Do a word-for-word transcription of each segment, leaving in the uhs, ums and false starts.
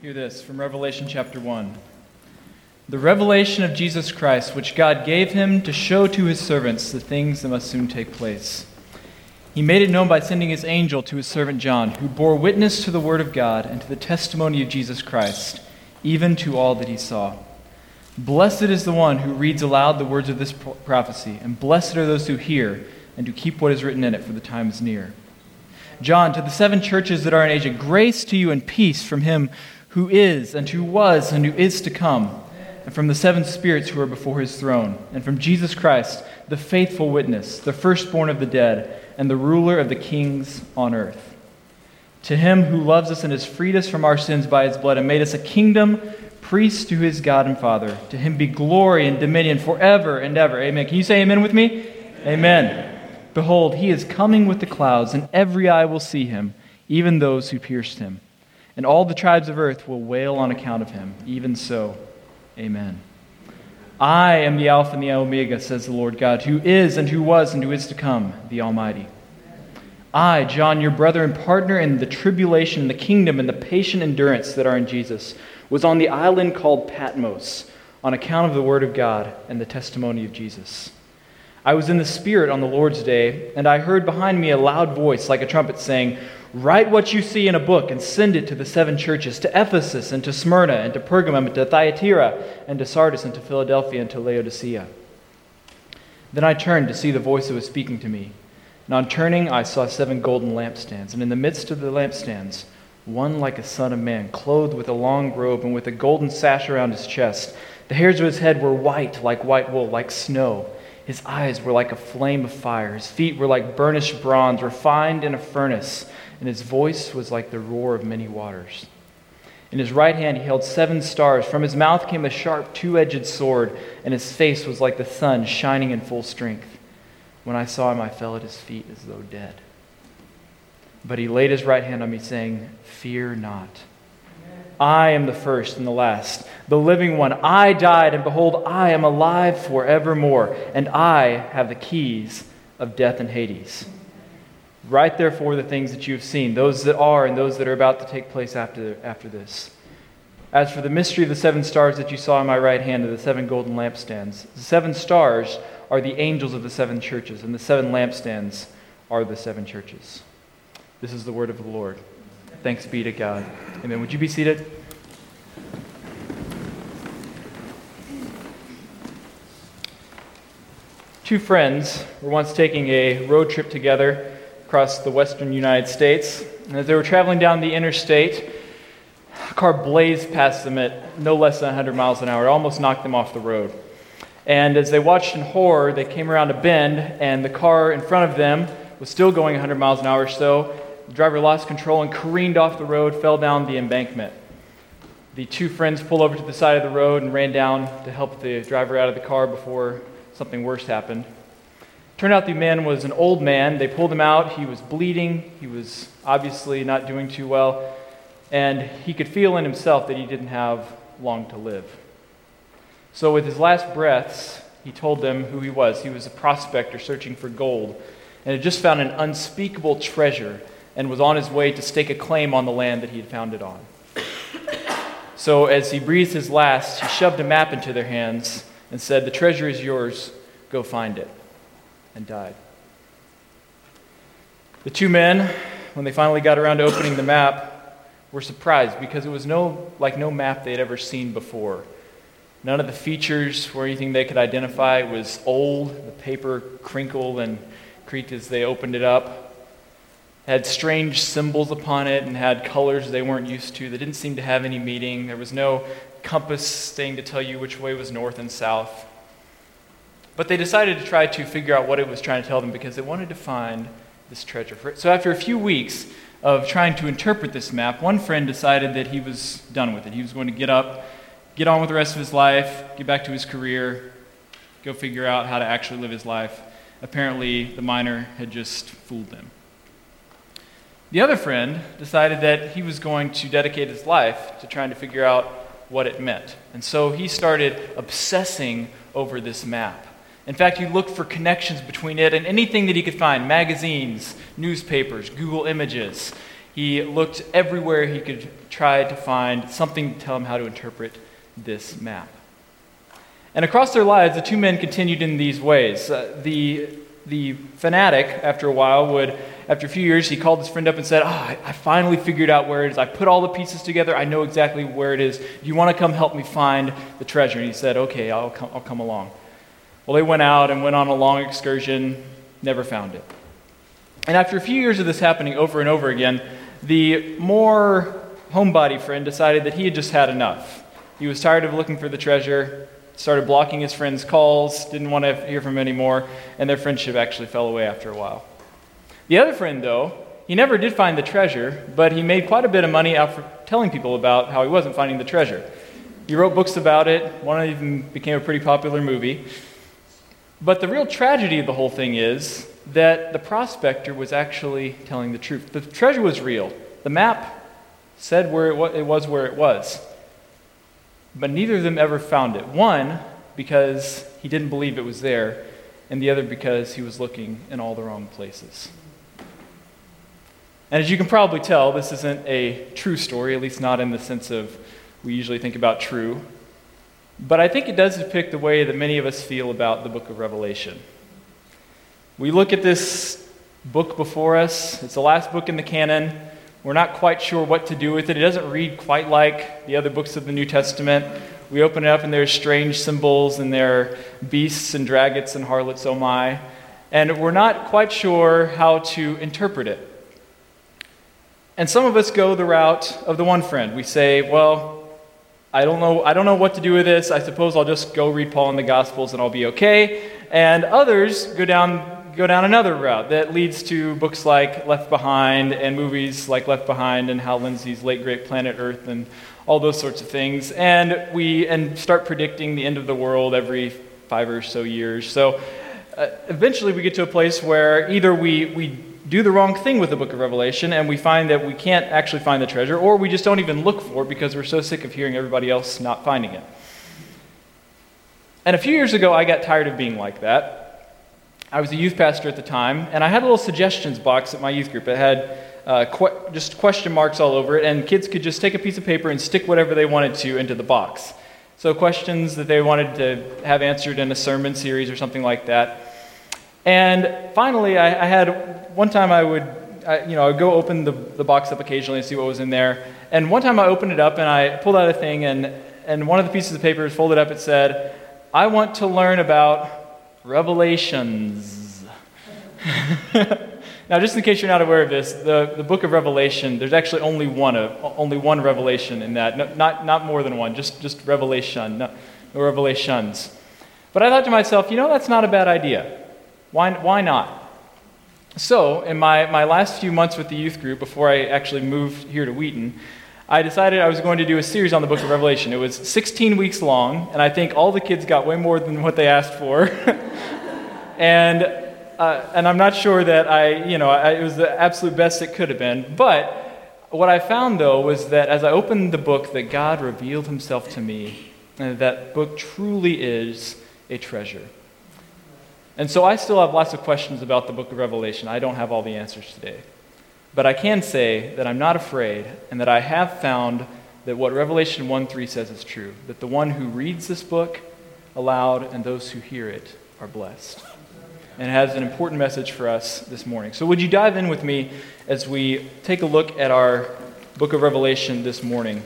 Hear this from Revelation chapter one. The revelation of Jesus Christ, which God gave him to show to his servants the things that must soon take place. He made it known by sending his angel to his servant John, who bore witness to the word of God and to the testimony of Jesus Christ, even to all that he saw. Blessed is the one who reads aloud the words of this prophecy, and blessed are those who hear and who keep what is written in it, for the time is near. John, to the seven churches that are in Asia, grace to you and peace from him who is, and who was, and who is to come, and from the seven spirits who are before his throne, and from Jesus Christ, the faithful witness, the firstborn of the dead, and the ruler of the kings on earth. To him who loves us and has freed us from our sins by his blood and made us a kingdom, priests to his God and Father, to him be glory and dominion forever and ever. Amen. Can you say amen with me? Amen. Behold, he is coming with the clouds, and every eye will see him, even those who pierced him. And all the tribes of earth will wail on account of him. Even so, amen. I am the Alpha and the Omega, says the Lord God, who is and who was and who is to come, the Almighty. I, John, your brother and partner in the tribulation, the kingdom, and the patient endurance that are in Jesus, was on the island called Patmos, on account of the word of God and the testimony of Jesus. I was in the Spirit on the Lord's day, and I heard behind me a loud voice like a trumpet saying, "Write what you see in a book and send it to the seven churches, to Ephesus and to Smyrna and to Pergamum and to Thyatira and to Sardis and to Philadelphia and to Laodicea." Then I turned to see the voice that was speaking to me. And on turning, I saw seven golden lampstands, and in the midst of the lampstands, one like a son of man, clothed with a long robe and with a golden sash around his chest. The hairs of his head were white like white wool, like snow. His eyes were like a flame of fire. His feet were like burnished bronze, refined in a furnace. And his voice was like the roar of many waters. In his right hand he held seven stars. From his mouth came a sharp two-edged sword, and his face was like the sun shining in full strength. When I saw him, I fell at his feet as though dead. But he laid his right hand on me, saying, "Fear not. I am the first and the last, the living one. I died, and behold, I am alive forevermore, and I have the keys of death and Hades. Write therefore the things that you have seen, those that are and those that are about to take place after, after this. As for the mystery of the seven stars that you saw in my right hand and the seven golden lampstands, the seven stars are the angels of the seven churches, and the seven lampstands are the seven churches." This is the word of the Lord. Thanks be to God. Amen. Would you be seated? Two friends were once taking a road trip together across the western United States. And as they were traveling down the interstate, a car blazed past them at no less than one hundred miles an hour. It almost knocked them off the road. And as they watched in horror, they came around a bend, and the car in front of them was still going one hundred miles an hour or so. The driver lost control and careened off the road, fell down the embankment. The two friends pulled over to the side of the road and ran down to help the driver out of the car before something worse happened. Turned out the man was an old man. They pulled him out. He was bleeding. He was obviously not doing too well. And he could feel in himself that he didn't have long to live. So with his last breaths, he told them who he was. He was a prospector searching for gold, and had just found an unspeakable treasure and was on his way to stake a claim on the land that he had found it on. So as he breathed his last, he shoved a map into their hands and said, "The treasure is yours. Go find it." And died. The two men, when they finally got around to opening the map, were surprised because it was no like no map they had ever seen before. None of the features were anything they could identify. It was old. The paper crinkled and creaked as they opened it up. It had strange symbols upon it and had colors they weren't used to. They didn't seem to have any meaning. There was no compass thing to tell you which way was north and south. But they decided to try to figure out what it was trying to tell them because they wanted to find this treasure. So after a few weeks of trying to interpret this map, one friend decided that he was done with it. He was going to get up, get on with the rest of his life, get back to his career, go figure out how to actually live his life. Apparently, the miner had just fooled them. The other friend decided that he was going to dedicate his life to trying to figure out what it meant. And so he started obsessing over this map. In fact, he looked for connections between it and anything that he could find, magazines, newspapers, Google Images. He looked everywhere he could try to find something to tell him how to interpret this map. And across their lives, the two men continued in these ways. Uh, the, the fanatic, after a while, would, after a few years, he called his friend up and said, oh, I, I finally figured out where it is. I put all the pieces together. I know exactly where it is. Do you want to come help me find the treasure? And he said, okay, I'll come, I'll come along. Well, they went out and went on a long excursion, never found it. And after a few years of this happening over and over again, the more homebody friend decided that he had just had enough. He was tired of looking for the treasure, started blocking his friend's calls, didn't want to hear from him anymore, and their friendship actually fell away after a while. The other friend, though, he never did find the treasure, but he made quite a bit of money out for telling people about how he wasn't finding the treasure. He wrote books about it. One of them became a pretty popular movie. But the real tragedy of the whole thing is that the prospector was actually telling the truth. The treasure was real. The map said where it was, it was where it was. But neither of them ever found it. One, because he didn't believe it was there, and the other because he was looking in all the wrong places. And as you can probably tell, this isn't a true story, at least not in the sense of we usually think about true. But I think it does depict the way that many of us feel about the book of Revelation. We look at this book before us. It's the last book in the canon. We're not quite sure what to do with it. It doesn't read quite like the other books of the New Testament. We open it up and there's strange symbols and there are beasts and dragons and harlots, oh my. And we're not quite sure how to interpret it. And some of us go the route of the one friend. We say, well, I don't know I don't know what to do with this. I suppose I'll just go read Paul in the Gospels and I'll be okay. And others go down go down another route that leads to books like Left Behind and movies like Left Behind and Hal Lindsey's late great Planet Earth and all those sorts of things. And we and start predicting the end of the world every five or so years. So uh, eventually we get to a place where either we we do the wrong thing with the book of Revelation and we find that we can't actually find the treasure, or we just don't even look for it because we're so sick of hearing everybody else not finding it. And a few years ago, I got tired of being like that. I was a youth pastor at the time, and I had a little suggestions box at my youth group. It had uh, que- just question marks all over it, and kids could just take a piece of paper and stick whatever they wanted to into the box. So questions that they wanted to have answered in a sermon series or something like that. And finally, I, I had, one time I would, I, you know, I would go open the, the box up occasionally and see what was in there. And one time I opened it up and I pulled out a thing, and, and one of the pieces of paper folded up, it said, I want to learn about Revelations. Now, just in case you're not aware of this, the, the book of Revelation, there's actually only one of, only one revelation in that, no, not not more than one, just, just revelation, no, no revelations. But I thought to myself, you know, that's not a bad idea. Why, why not? So, in my, my last few months with the youth group, before I actually moved here to Wheaton, I decided I was going to do a series on the book of Revelation. It was sixteen weeks long, and I think all the kids got way more than what they asked for. and uh, and I'm not sure that I, you know, I, it was the absolute best it could have been. But what I found, though, was that as I opened the book, that God revealed himself to me, and that book truly is a treasure. And so I still have lots of questions about the book of Revelation. I don't have all the answers today. But I can say that I'm not afraid, and that I have found that what Revelation one three says is true, that the one who reads this book aloud and those who hear it are blessed. And it has an important message for us this morning. So would you dive in with me as we take a look at our book of Revelation this morning?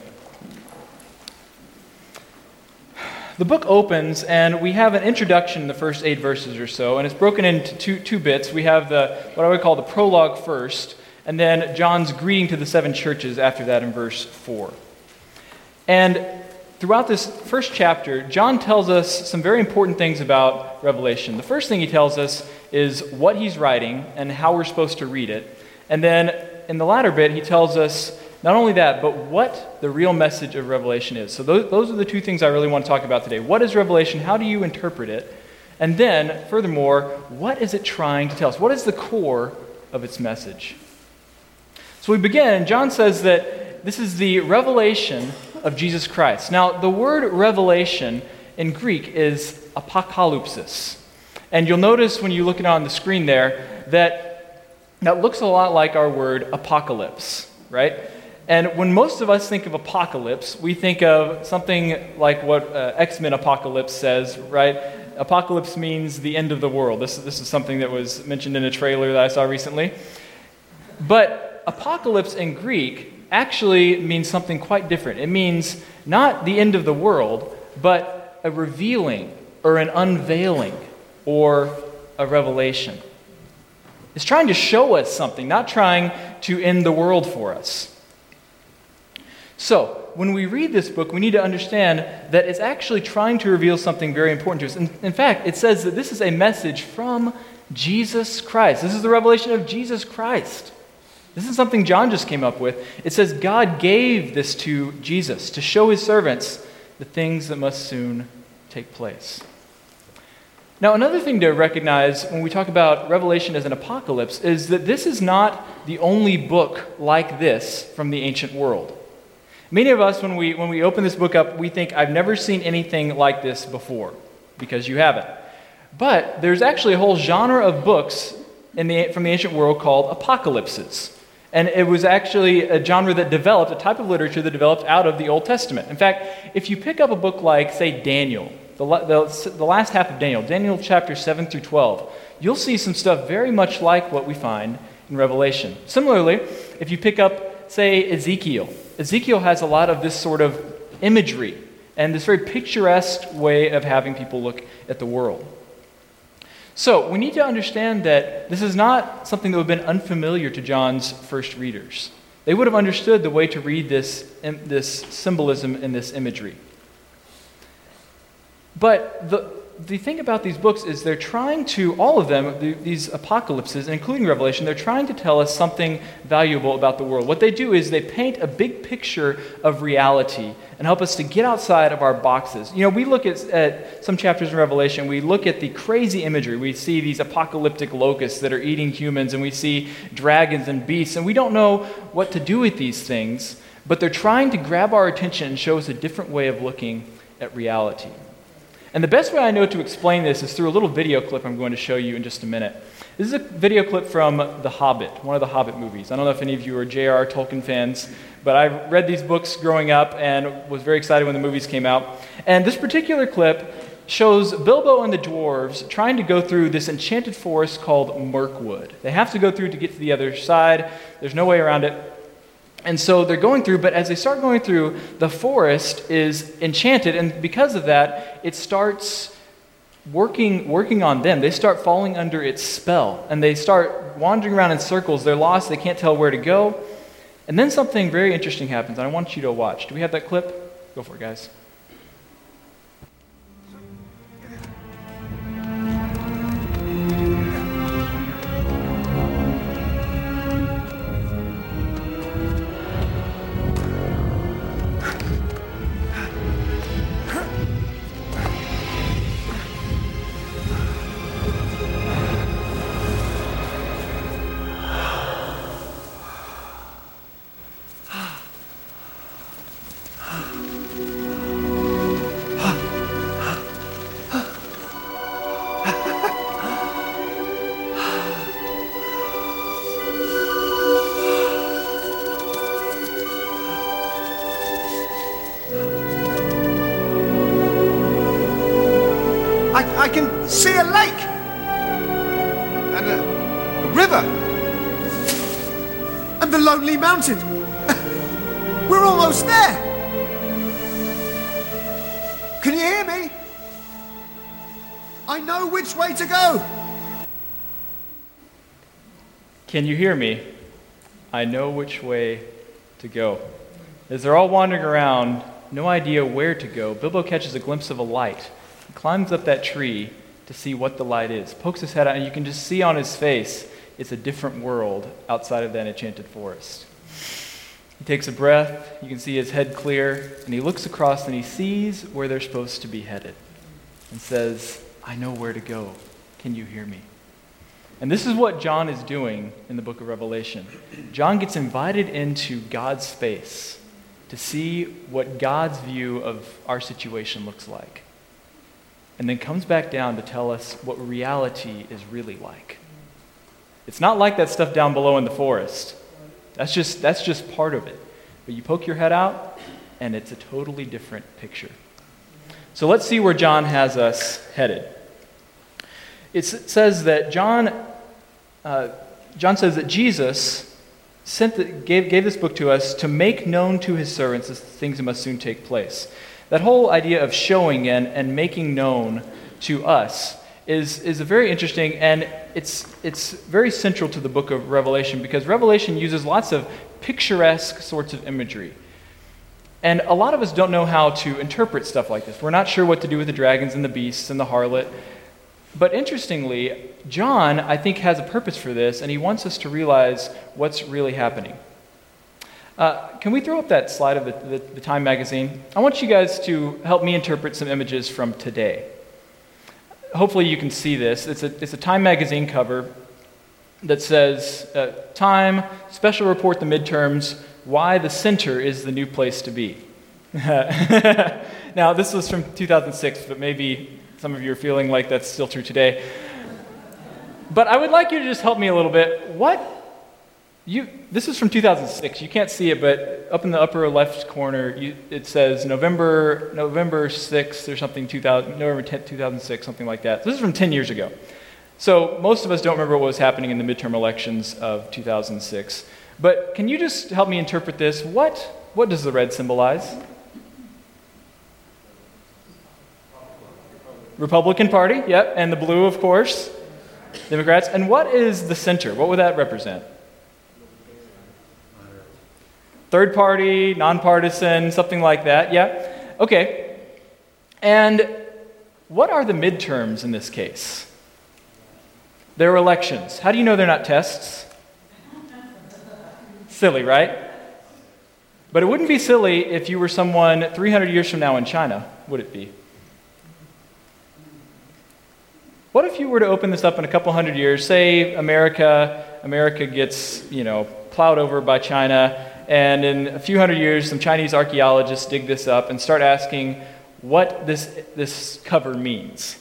The book opens, and we have an introduction in the first eight verses or so, and it's broken into two, two bits. We have the what I would call the prologue first, and then John's greeting to the seven churches after that in verse four. And throughout this first chapter, John tells us some very important things about Revelation. The first thing he tells us is what he's writing and how we're supposed to read it. And then in the latter bit, he tells us not only that, but what the real message of Revelation is. So those, those are the two things I really want to talk about today. What is Revelation? How do you interpret it? And then, furthermore, what is it trying to tell us? What is the core of its message? So we begin, John says that this is the revelation of Jesus Christ. Now, the word revelation in Greek is apocalypsis. And you'll notice when you look at it on the screen there that that looks a lot like our word apocalypse. right? And when most of us think of apocalypse, we think of something like what uh, X-Men Apocalypse says, right? Apocalypse means the end of the world. This, this is something that was mentioned in a trailer that I saw recently. But apocalypse in Greek actually means something quite different. It means not the end of the world, but a revealing or an unveiling or a revelation. It's trying to show us something, not trying to end the world for us. So, when we read this book, we need to understand that it's actually trying to reveal something very important to us. In, in fact, it says that this is a message from Jesus Christ. This is the revelation of Jesus Christ. This is something John just came up with. It says God gave this to Jesus to show his servants the things that must soon take place. Now, another thing to recognize when we talk about Revelation as an apocalypse is that this is not the only book like this from the ancient world. Many of us, when we when we open this book up, we think, I've never seen anything like this before, because you haven't. But there's actually a whole genre of books in the, from the ancient world called apocalypses. And it was actually a genre that developed, a type of literature that developed out of the Old Testament. In fact, if you pick up a book like, say, Daniel, the, the, the last half of Daniel, Daniel chapter seven through twelve, you'll see some stuff very much like what we find in Revelation. Similarly, if you pick up, say, Ezekiel, Ezekiel has a lot of this sort of imagery and this very picturesque way of having people look at the world. So we need to understand that this is not something that would have been unfamiliar to John's first readers. They would have understood the way to read this, this symbolism and this imagery. But the, the thing about these books is they're trying to, all of them, the, these apocalypses, including Revelation, they're trying to tell us something valuable about the world. What they do is they paint a big picture of reality and help us to get outside of our boxes. You know, we look at, at some chapters in Revelation, we look at the crazy imagery. We see these apocalyptic locusts that are eating humans, and we see dragons and beasts, and we don't know what to do with these things, but they're trying to grab our attention and show us a different way of looking at reality. And the best way I know to explain this is through a little video clip I'm going to show you in just a minute. This is a video clip from The Hobbit, one of the Hobbit movies. I don't know if any of you are J R R Tolkien fans, but I read these books growing up and was very excited when the movies came out. And this particular clip shows Bilbo and the dwarves trying to go through this enchanted forest called Mirkwood. They have to go through to get to the other side. There's no way around it. And so they're going through, but as they start going through, the forest is enchanted, and because of that, it starts working working on them. They start falling under its spell, and they start wandering around in circles. They're lost, they can't tell where to go. And then something very interesting happens, and I want you to watch. Do we have that clip? Go for it, guys. I can see a lake and a, a river and the lonely mountain. We're almost there. Can you hear me? I know which way to go. Can you hear me? I know which way to go. As they're all wandering around, no idea where to go, Bilbo catches a glimpse of a light. He climbs up that tree to see what the light is, pokes his head out, and you can just see on his face it's a different world outside of that enchanted forest. He takes a breath, you can see his head clear, and he looks across and he sees where they're supposed to be headed and says, I know where to go. Can you hear me? And this is what John is doing in the book of Revelation. John gets invited into God's space to see what God's view of our situation looks like, and then comes back down to tell us what reality is really like. It's not like that stuff down below in the forest. That's just, that's just part of it. But you poke your head out, and it's a totally different picture. So let's see where John has us headed. It says that John, uh, John says that Jesus sent the, gave, gave this book to us to make known to his servants the things that must soon take place. That whole idea of showing and, and making known to us is, is a very interesting, and it's, it's very central to the book of Revelation, because Revelation uses lots of picturesque sorts of imagery. And a lot of us don't know how to interpret stuff like this. We're not sure what to do with the dragons and the beasts and the harlot. But interestingly, John, I think, has a purpose for this, and he wants us to realize what's really happening. Uh, can we throw up that slide of the, the, the Time magazine? I want you guys to help me interpret some images from today. Hopefully you can see this. It's a, it's a Time magazine cover that says, uh, Time, special report the midterms, why the center is the new place to be. Now, this was from two thousand six, but maybe some of you are feeling like that's still true today. But I would like you to just help me a little bit. What? You? This is from two thousand six. You can't see it, but up in the upper left corner, you, it says November November sixth or something, two thousand, November tenth, two thousand six, something like that. This is from ten years ago. So most of us don't remember what was happening in the midterm elections of two thousand six. But can you just help me interpret this? What, what does the red symbolize? Republican Party, yep, and the blue, of course, Democrats. And what is the center? What would that represent? Third party, nonpartisan, something like that, yeah? Okay. And what are the midterms in this case? They're elections. How do you know they're not tests? Silly, right? But it wouldn't be silly if you were someone three hundred years from now in China, would it be? What if you were to open this up in a couple hundred years, say America, America gets, you know, plowed over by China, and in a few hundred years, some Chinese archaeologists dig this up and start asking what this, this cover means.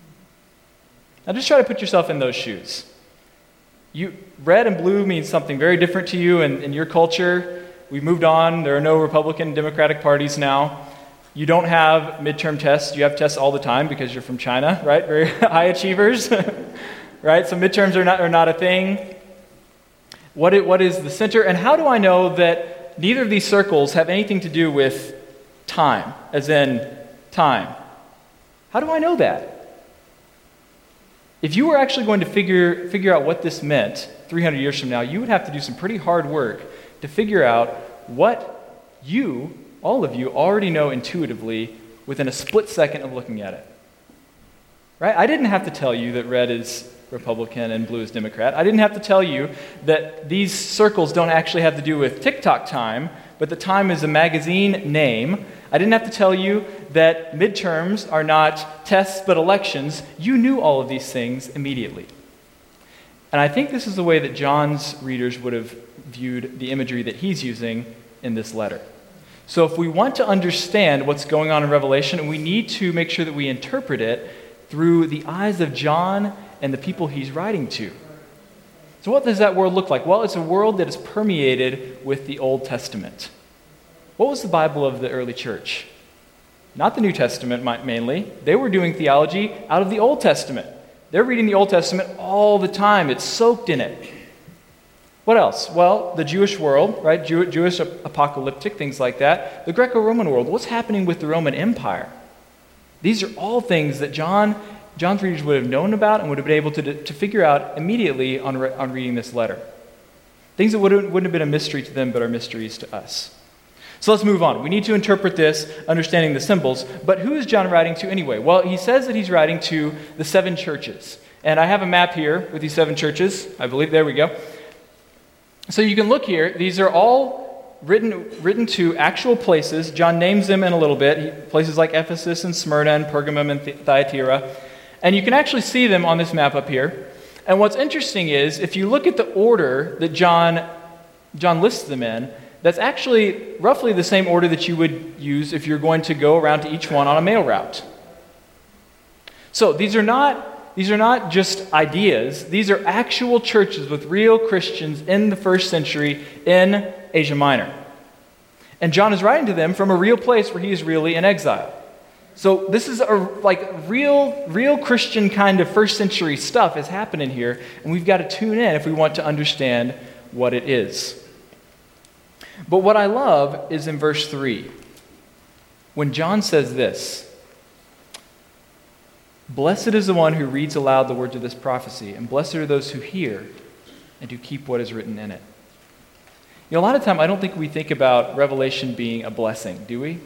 Now just try to put yourself in those shoes. You, red and blue means something very different to you in, in your culture. We've moved on. There are no Republican, Democratic parties now. You don't have midterm tests. You have tests all the time because you're from China, right? Very high achievers, right? So midterms are not, are not a thing. What it, what is the center? And how do I know that neither of these circles have anything to do with time, as in time? How do I know that? If you were actually going to figure, figure out what this meant three hundred years from now, you would have to do some pretty hard work to figure out what you, all of you, already know intuitively within a split second of looking at it. Right? I didn't have to tell you that red is Republican and blue is Democrat. I didn't have to tell you that these circles don't actually have to do with TikTok time, but the Time is a magazine name. I didn't have to tell you that midterms are not tests but elections. You knew all of these things immediately. And I think this is the way that John's readers would have viewed the imagery that he's using in this letter. So if we want to understand what's going on in Revelation, we need to make sure that we interpret it through the eyes of John and the people he's writing to. So what does that world look like? Well, it's a world that is permeated with the Old Testament. What was the Bible of the early church? Not the New Testament mainly. They were doing theology out of the Old Testament. They're reading the Old Testament all the time. It's soaked in it. What else? Well, the Jewish world, right? Jew- Jewish apocalyptic, things like that. The Greco-Roman world. What's happening with the Roman Empire? These are all things that John, John's readers would have known about and would have been able to, to figure out immediately on, re- on reading this letter. Things that wouldn't, wouldn't have been a mystery to them but are mysteries to us. So let's move on. We need to interpret this, understanding the symbols. But who is John writing to anyway? Well, he says that he's writing to the seven churches. And I have a map here with these seven churches. I believe, there we go. So you can look here. These are all written written to actual places. John names them in a little bit. Places like Ephesus and Smyrna and Pergamum and Thyatira. And you can actually see them on this map up here. And what's interesting is, if you look at the order that John, John lists them in, that's actually roughly the same order that you would use if you're going to go around to each one on a mail route. So these are not these are not just ideas. These are actual churches with real Christians in the first century in Asia Minor. And John is writing to them from a real place where he is really in exile. So this is a like real, real Christian kind of first century stuff is happening here, and we've got to tune in if we want to understand what it is. But what I love is in verse three, when John says this, "Blessed is the one who reads aloud the words of this prophecy, and blessed are those who hear and who keep what is written in it." You know, a lot of time I don't think we think about Revelation being a blessing, do we?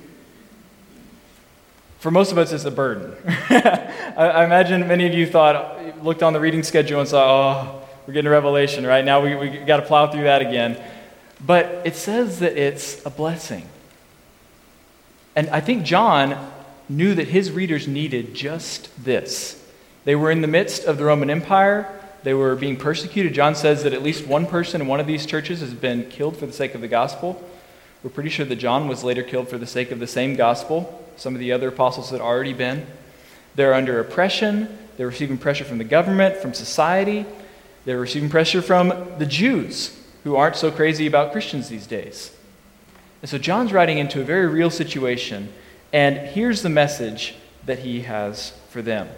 For most of us, it's a burden. I, I imagine many of you thought, looked on the reading schedule and saw, oh, we're getting to Revelation, right? Now we we got to plow through that again. But it says that it's a blessing. And I think John knew that his readers needed just this. They were in the midst of the Roman Empire. They were being persecuted. John says that at least one person in one of these churches has been killed for the sake of the gospel. We're pretty sure that John was later killed for the sake of the same gospel. Some of the other apostles had already been. They're under oppression. They're receiving pressure from the government, from society. They're receiving pressure from the Jews, who aren't so crazy about Christians these days. And so John's writing into a very real situation, and here's the message that he has for them.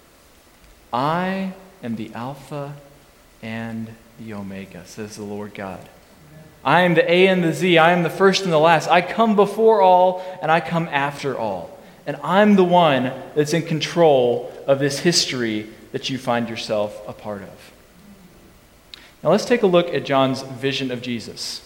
I am the Alpha and the Omega, says the Lord God. I am the A and the Z. I am the first and the last. I come before all, and I come after all. And I'm the one that's in control of this history that you find yourself a part of. Now let's take a look at John's vision of Jesus.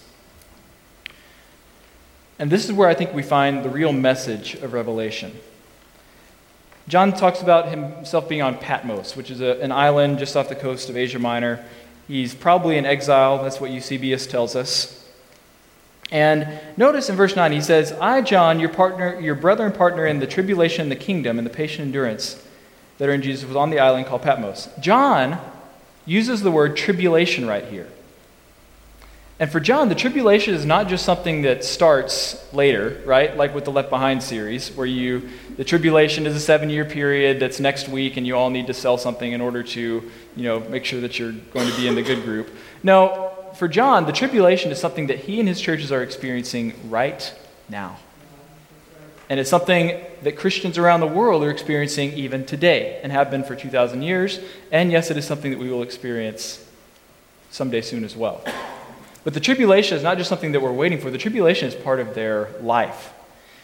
And this is where I think we find the real message of Revelation. John talks about himself being on Patmos, which is a, an island just off the coast of Asia Minor. He's probably in exile. That's what Eusebius tells us. And notice in verse nine, he says, I, John, your partner, your brother and partner in the tribulation and the kingdom and the patient endurance that are in Jesus, was on the island called Patmos. John uses the word tribulation right here. And for John, the tribulation is not just something that starts later, right? Like with the Left Behind series, where you, the tribulation is a seven-year period that's next week, and you all need to sell something in order to, you know, make sure that you're going to be in the good group. No, for John, the tribulation is something that he and his churches are experiencing right now. And it's something that Christians around the world are experiencing even today, and have been for two thousand years. And yes, it is something that we will experience someday soon as well. But the tribulation is not just something that we're waiting for. The tribulation is part of their life.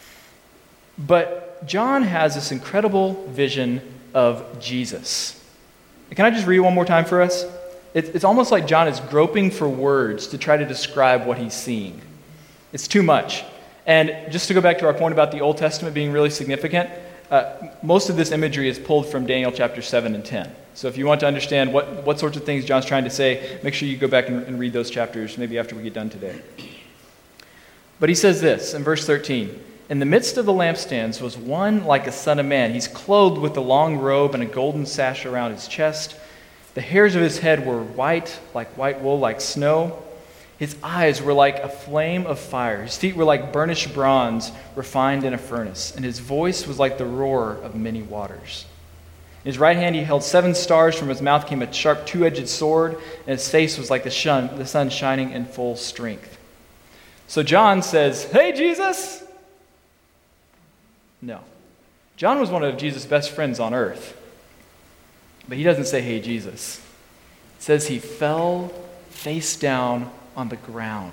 But John has this incredible vision of Jesus. Can I just read one more time for us? It's almost like John is groping for words to try to describe what he's seeing. It's too much. And just to go back to our point about the Old Testament being really significant, uh, most of this imagery is pulled from Daniel chapter seven and ten. So if you want to understand what, what sorts of things John's trying to say, make sure you go back and, and read those chapters, maybe after we get done today. But he says this in verse thirteen, in the midst of the lampstands was one like a son of man. He's clothed with a long robe and a golden sash around his chest. The hairs of his head were white, like white wool, like snow. His eyes were like a flame of fire. His feet were like burnished bronze refined in a furnace. And his voice was like the roar of many waters. In his right hand he held seven stars. From his mouth came a sharp two-edged sword. And his face was like the sun, the sun shining in full strength. So John says, hey, Jesus! No. John was one of Jesus' best friends on earth. But he doesn't say, hey, Jesus. It says he fell face down on the ground.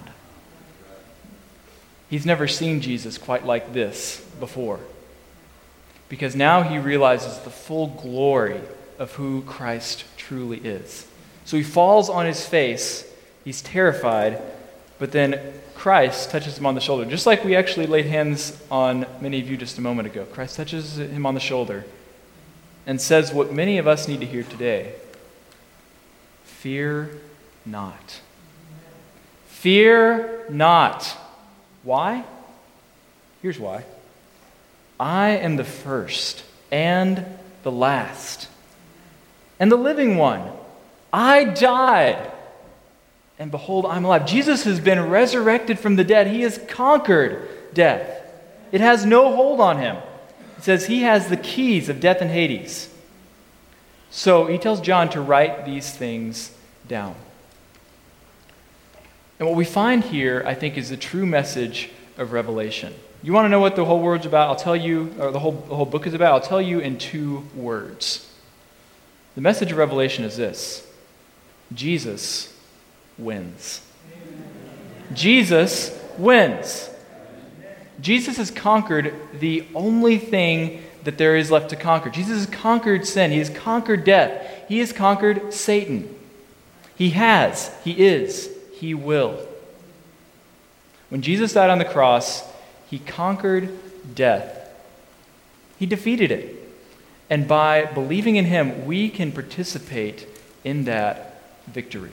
He's never seen Jesus quite like this before. Because now he realizes the full glory of who Christ truly is. So he falls on his face. He's terrified. But then Christ touches him on the shoulder. Just like we actually laid hands on many of you just a moment ago. Christ touches him on the shoulder and says what many of us need to hear today. Fear not. Fear not. Why? Here's why. I am the first and the last and the living one. I died, and behold, I'm alive. Jesus has been resurrected from the dead. He has conquered death. It has no hold on him. It says he has the keys of death and Hades. So he tells John to write these things down. And what we find here, I think, is the true message of Revelation. You want to know what the whole word's about? I'll tell you, or the whole, the whole book is about, I'll tell you in two words. The message of Revelation is this: Jesus wins. Jesus wins. Jesus has conquered the only thing that there is left to conquer. Jesus has conquered sin. He has conquered death. He has conquered Satan. He has. He is. He will. When Jesus died on the cross, he conquered death. He defeated it. And by believing in him, we can participate in that victory.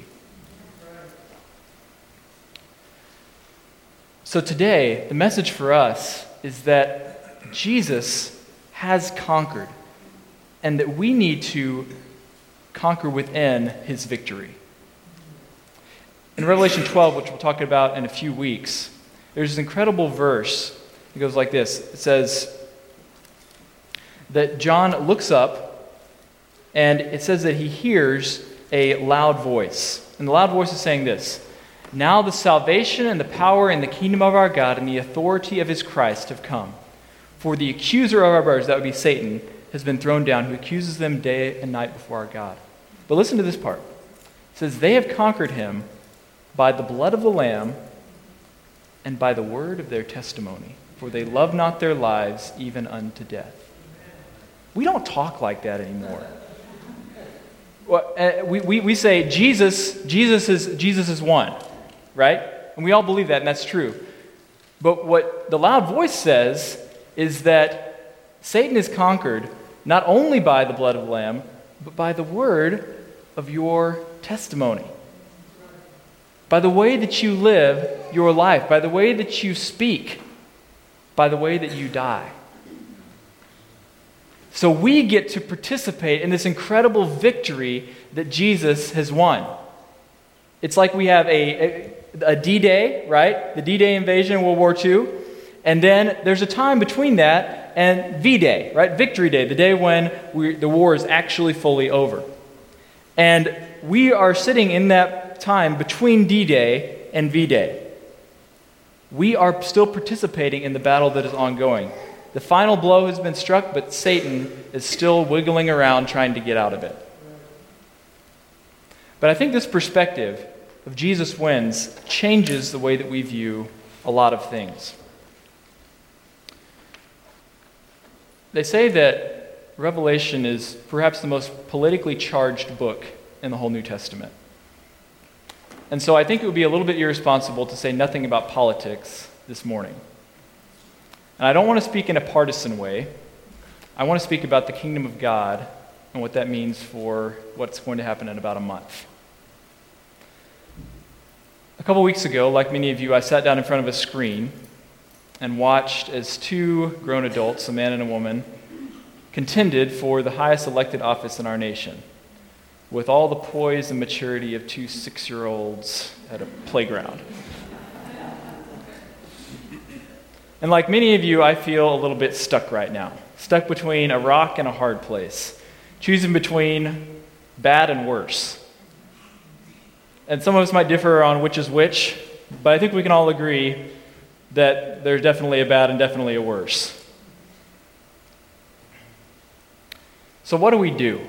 So today, the message for us is that Jesus has conquered, and that we need to conquer within his victory. In Revelation twelve, which we'll talk about in a few weeks, there's this incredible verse. It goes like this. It says that John looks up, and it says that he hears a loud voice. And the loud voice is saying this: "Now the salvation and the power and the kingdom of our God and the authority of his Christ have come. For the accuser of our brothers," that would be Satan, "has been thrown down, who accuses them day and night before our God." But listen to this part. It says, "They have conquered him by the blood of the Lamb and by the word of their testimony, for they love not their lives even unto death." We don't talk like that anymore. Well, uh, we, we, we say Jesus, Jesus is, Jesus is one, right? And we all believe that, and that's true. But what the loud voice says is that Satan is conquered not only by the blood of the Lamb, but by the word of your testimony. By the way that you live your life, by the way that you speak, by the way that you die. So we get to participate in this incredible victory that Jesus has won. It's like we have a, a, a D-Day, right? The D-Day invasion in World War Two. And then there's a time between that and V-Day, right? Victory Day, the day when we, the war is actually fully over. And we are sitting in that time between D-Day and V-Day. We are still participating in the battle that is ongoing. The final blow has been struck, but Satan is still wiggling around trying to get out of it. But I think this perspective of Jesus wins changes the way that we view a lot of things. They say that Revelation is perhaps the most politically charged book in the whole New Testament. And so I think it would be a little bit irresponsible to say nothing about politics this morning. And I don't want to speak in a partisan way. I want to speak about the kingdom of God and what that means for what's going to happen in about a month. A couple weeks ago, like many of you, I sat down in front of a screen and watched as two grown adults, a man and a woman, contended for the highest elected office in our nation, with all the poise and maturity of two six-year-olds at a playground. And like many of you, I feel a little bit stuck right now, stuck between a rock and a hard place, choosing between bad and worse. And some of us might differ on which is which, but I think we can all agree that there's definitely a bad and definitely a worse. So what do we do?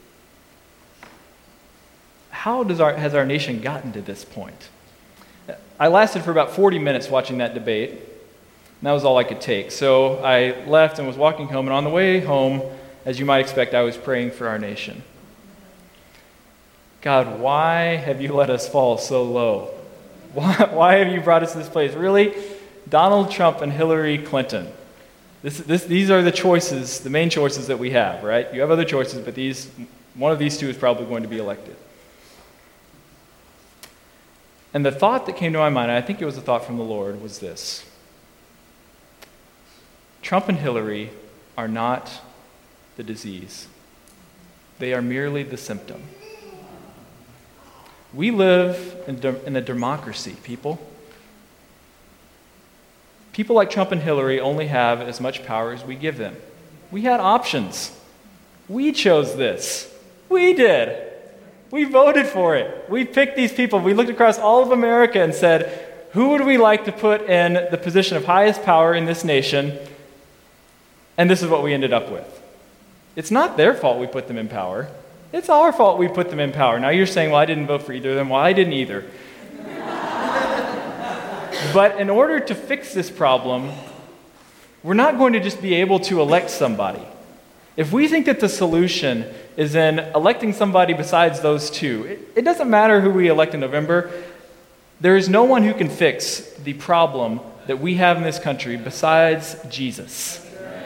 How does our, has our nation gotten to this point? I lasted for about forty minutes watching that debate, and that was all I could take. So I left and was walking home, and on the way home, as you might expect, I was praying for our nation. God, why have you let us fall so low? Why, why have you brought us to this place? Really? Donald Trump and Hillary Clinton. This, this, these are the choices, the main choices that we have, right? You have other choices, but these, one of these two is probably going to be elected. And the thought that came to my mind, and I think it was a thought from the Lord, was this. Trump and Hillary are not the disease. They are merely the symptom. We live in, de- in a democracy, people. People like Trump and Hillary only have as much power as we give them. We had options. We chose this. We We did. We voted for it. We picked these people. We looked across all of America and said, who would we like to put in the position of highest power in this nation? And this is what we ended up with. It's not their fault we put them in power. It's our fault we put them in power. Now you're saying, well, I didn't vote for either of them. Well, I didn't either. But in order to fix this problem, we're not going to just be able to elect somebody. If we think that the solution is in electing somebody besides those two, it, it doesn't matter who we elect in November. There is no one who can fix the problem that we have in this country besides Jesus.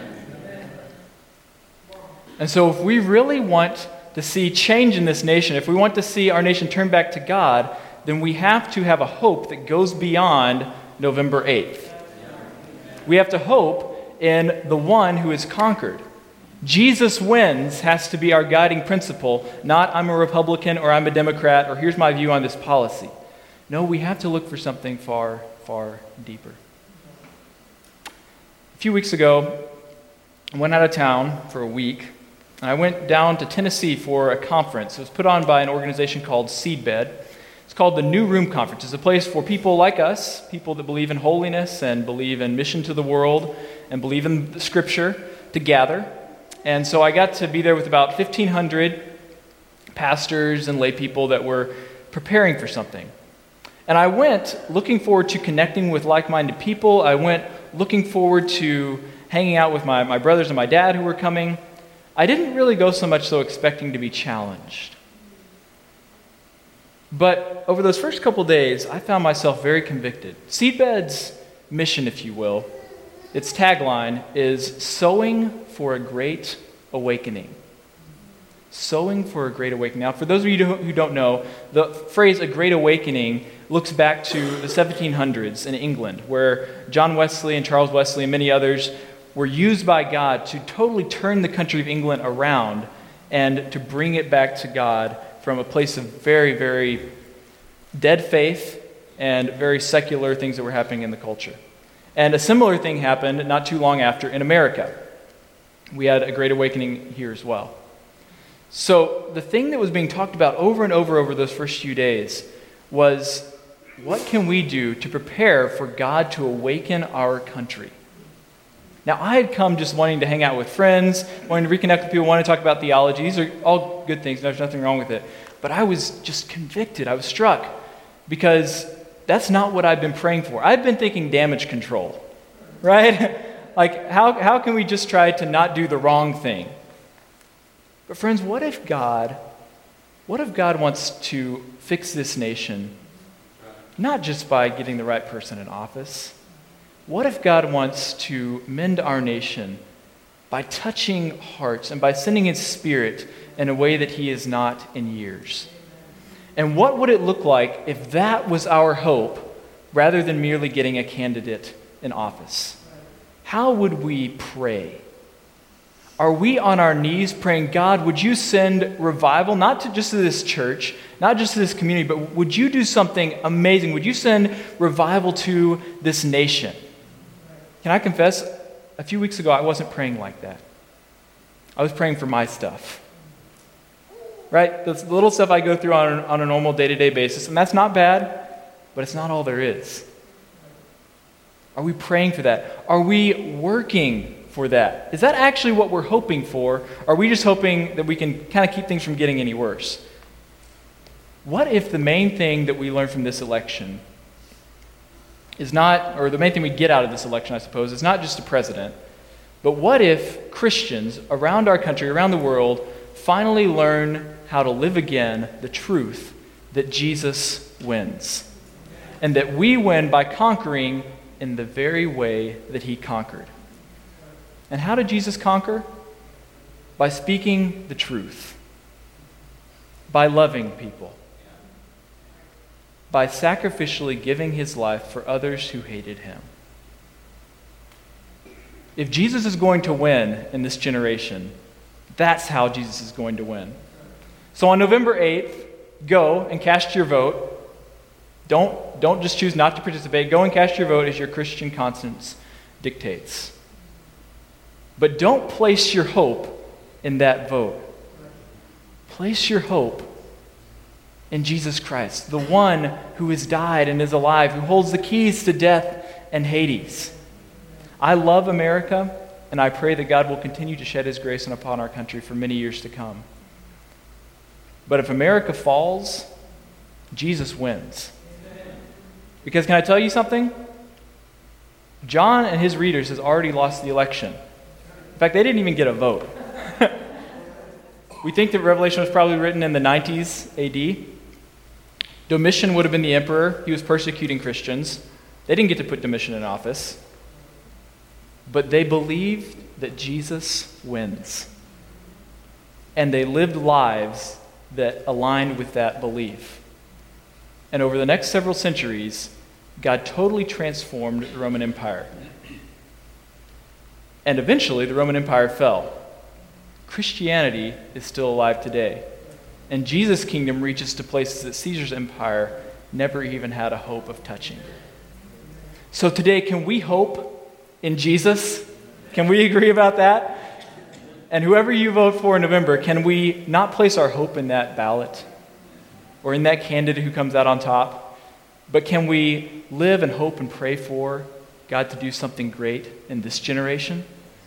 And so if we really want to see change in this nation, if we want to see our nation turn back to God, then we have to have a hope that goes beyond November eighth. We have to hope in the one who is conquered. Jesus wins has to be our guiding principle, not I'm a Republican or I'm a Democrat or here's my view on this policy. No, we have to look for something far, far deeper. A few weeks ago, I went out of town for a week, and I went down to Tennessee for a conference. It was put on by an organization called Seedbed. It's called the New Room Conference. It's a place for people like us, people that believe in holiness and believe in mission to the world and believe in the Scripture, to gather. And so I got to be there with about fifteen hundred pastors and lay people that were preparing for something. And I went looking forward to connecting with like-minded people. I went looking forward to hanging out with my, my brothers and my dad who were coming. I didn't really go so much so expecting to be challenged. But over those first couple days, I found myself very convicted. Seedbed's mission, if you will, its tagline is sowing for a great awakening. Sowing for a great awakening. Now, for those of you who don't know, the phrase a great awakening looks back to the seventeen hundreds in England, where John Wesley and Charles Wesley and many others were used by God to totally turn the country of England around and to bring it back to God from a place of very, very dead faith and very secular things that were happening in the culture. And a similar thing happened not too long after in America. We had a great awakening here as well. So the thing that was being talked about over and over over those first few days was, what can we do to prepare for God to awaken our country? Now, I had come just wanting to hang out with friends, wanting to reconnect with people, wanting to talk about theology. These are all good things. There's nothing wrong with it. But I was just convicted. I was struck because that's not what I've been praying for. I've been thinking damage control, right? Like, how, how can we just try to not do the wrong thing? But friends, what if God, what if God wants to fix this nation, not just by getting the right person in office? What if God wants to mend our nation by touching hearts and by sending His Spirit in a way that He is not in years? And what would it look like if that was our hope rather than merely getting a candidate in office? How would we pray? Are we on our knees praying, God, would you send revival, not to just to this church, not just to this community, but would you do something amazing? Would you send revival to this nation? Can I confess, a few weeks ago, I wasn't praying like that. I was praying for my stuff. Right? The little stuff I go through on, on a normal day-to-day basis, and that's not bad, but it's not all there is. Are we praying for that? Are we working for that? Is that actually what we're hoping for? Or are we just hoping that we can kind of keep things from getting any worse? What if the main thing that we learn from this election is not, or the main thing we get out of this election, I suppose, is not just a president, but what if Christians around our country, around the world, finally learn how to live again the truth that Jesus wins, and that we win by conquering in the very way that He conquered? And how did Jesus conquer? By speaking the truth, by loving people, by sacrificially giving His life for others who hated Him. If Jesus is going to win in this generation, that's how Jesus is going to win. So on November eighth, go and cast your vote. Don't, don't just choose not to participate. Go and cast your vote as your Christian conscience dictates. But don't place your hope in that vote. place your hope in Jesus Christ, the one who has died and is alive, who holds the keys to death and Hades. I love America, and I pray that God will continue to shed his grace upon our country for many years to come. But if America falls, Jesus wins. Because can I tell you something? John and his readers has already lost the election. In fact, they didn't even get a vote. We think that Revelation was probably written in the nineties A D. Domitian would have been the emperor. He was persecuting Christians. They didn't get to put Domitian in office. But they believed that Jesus wins. And they lived lives that aligned with that belief. And over the next several centuries, God totally transformed the Roman Empire. And eventually, the Roman Empire fell. Christianity is still alive today. And Jesus' kingdom reaches to places that Caesar's empire never even had a hope of touching. So today, can we hope in Jesus? Can we agree about that? And whoever you vote for in November, can we not place our hope in that ballot or in that candidate who comes out on top, but can we live and hope and pray for God to do something great in this generation?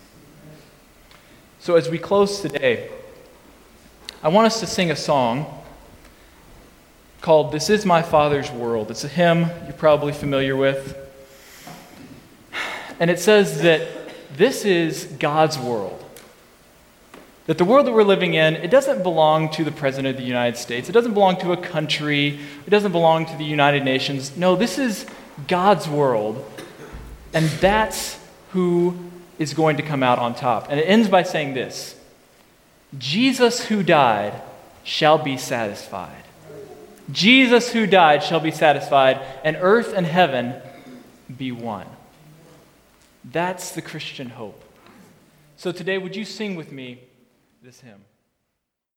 So as we close today, I want us to sing a song called "This Is My Father's World." It's a hymn you're probably familiar with. And it says that this is God's world. That the world that we're living in, it doesn't belong to the President of the United States. It doesn't belong to a country. It doesn't belong to the United Nations. No, this is God's world. And that's who is going to come out on top. And it ends by saying this: Jesus who died shall be satisfied. Jesus who died shall be satisfied, and earth and heaven be one. That's the Christian hope. So today, would you sing with me this hymn?